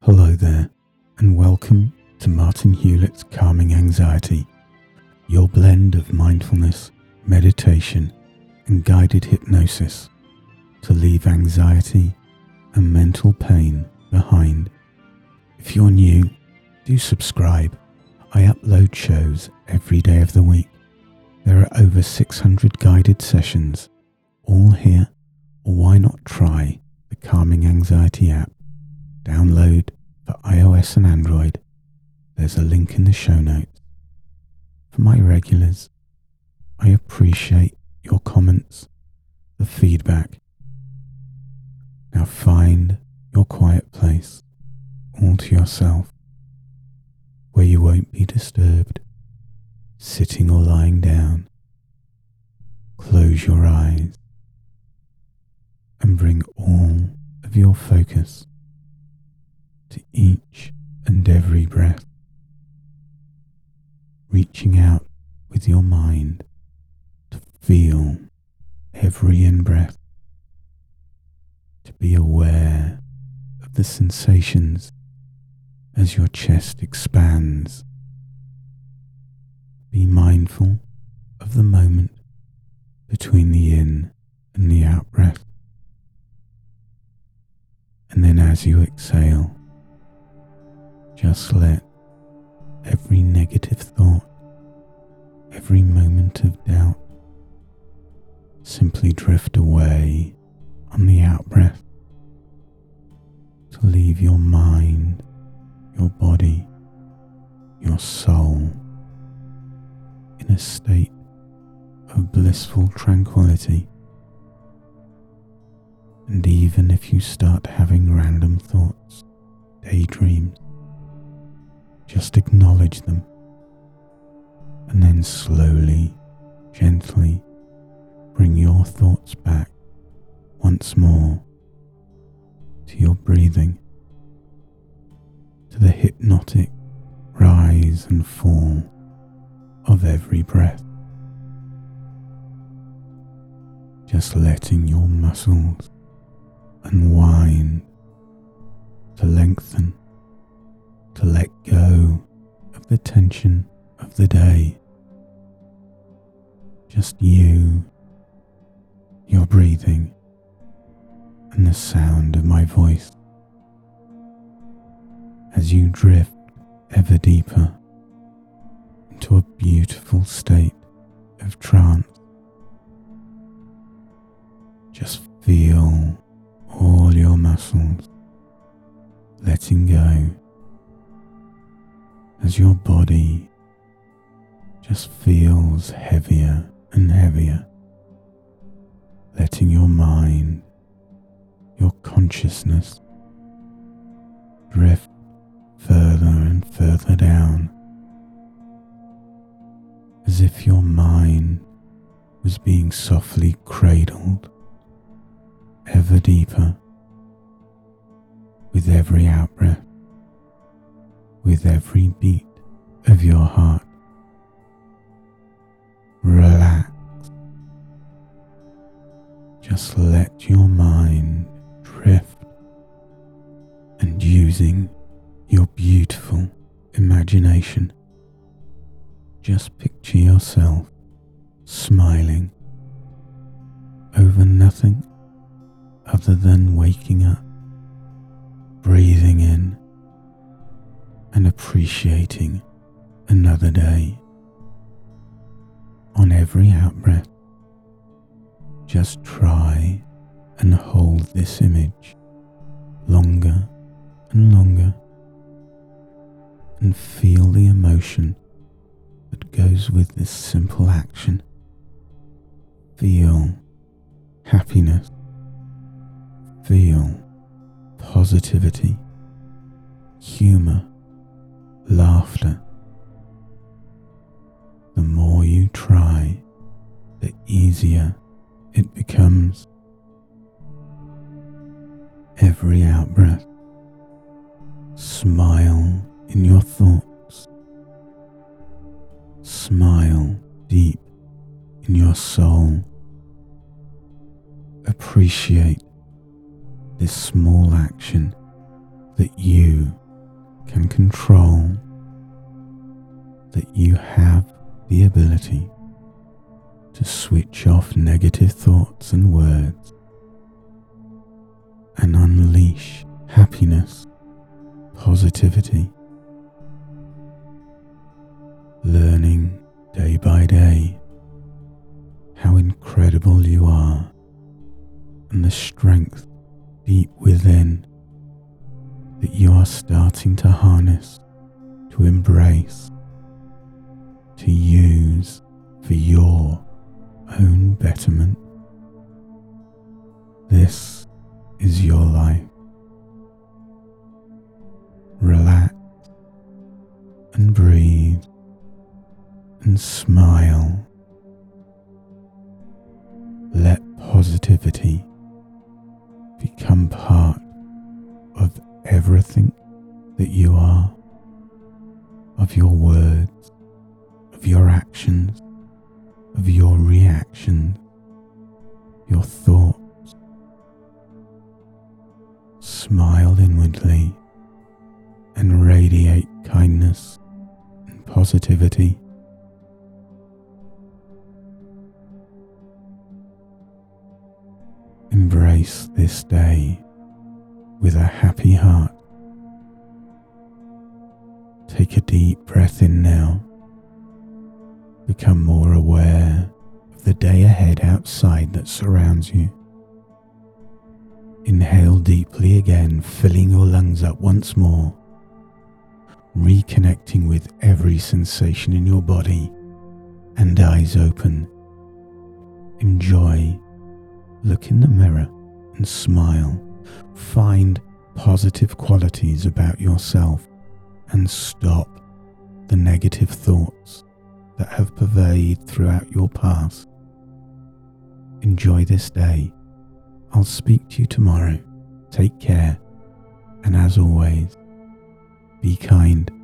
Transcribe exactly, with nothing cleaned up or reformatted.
Hello there, and welcome to Martin Hewlett's Calming Anxiety, your blend of mindfulness, meditation, and guided hypnosis to leave anxiety and mental pain behind. If you're new, do subscribe. I upload shows every day of the week. There are over six hundred guided sessions, all here, or why not try the Calming Anxiety app? Download for iOS and Android. There's a link in the show notes. For my regulars, I appreciate your comments, the feedback. Now find your quiet place, all to yourself, where you won't be disturbed, sitting or lying down. Close your eyes and bring all of your focus to each and every breath, reaching out with your mind to feel every in-breath, to be aware of the sensations as your chest expands. Be mindful of the moment between the in and the out breath. And then as you exhale, just let every negative thought, every moment of doubt, simply drift away on the out breath, to leave your mind, your body, your soul in a state of blissful tranquility. And even if you start having random thoughts, daydreams, just acknowledge them, and then slowly, gently bring your thoughts back once more to your breathing, to the hypnotic rise and fall of every breath. Just letting your muscles unwind, to lengthen, to let go of the tension of the day. Just you, your breathing, and the sound of my voice as you drift ever deeper into a beautiful state of trance. Just feel all your muscles letting go as your body just feels heavier and heavier, letting your mind, your consciousness drift further and further down, as if your mind was being softly cradled ever deeper with every out-breath, with every beat of your heart. Relax. Just let your mind drift, and using your beautiful imagination, just picture yourself smiling over nothing other than waking up, breathing in, and appreciating another day. On every out-breath, just try and hold this image longer and longer, and feel the emotion that goes with this simple action. Feel happiness, feel positivity, humor, laughter. The more you try, the easier it becomes. Every out-breath, smile in your thoughts, smile deep in your soul. Appreciate this small action that you can control, that you have the ability to switch off negative thoughts and words and unleash happiness, positivity, learning day by day how incredible you are and the strength deep within that you are starting to harness, to embrace, to use for your own betterment. This is your life. Relax and breathe and smile. Let positivity become part of everything that you are, of your words, of your actions, of your reactions, your thoughts. Smile inwardly and radiate kindness and positivity. Embrace this day with a happy heart. Take a deep breath in now. Become more aware of the day ahead outside that surrounds you. Inhale deeply again, filling your lungs up once more, reconnecting with every sensation in your body, and eyes open. Enjoy. Look in the mirror and smile. Find positive qualities about yourself and stop the negative thoughts that have pervaded throughout your past. Enjoy this day. I'll speak to you tomorrow. Take care, and as always, be kind.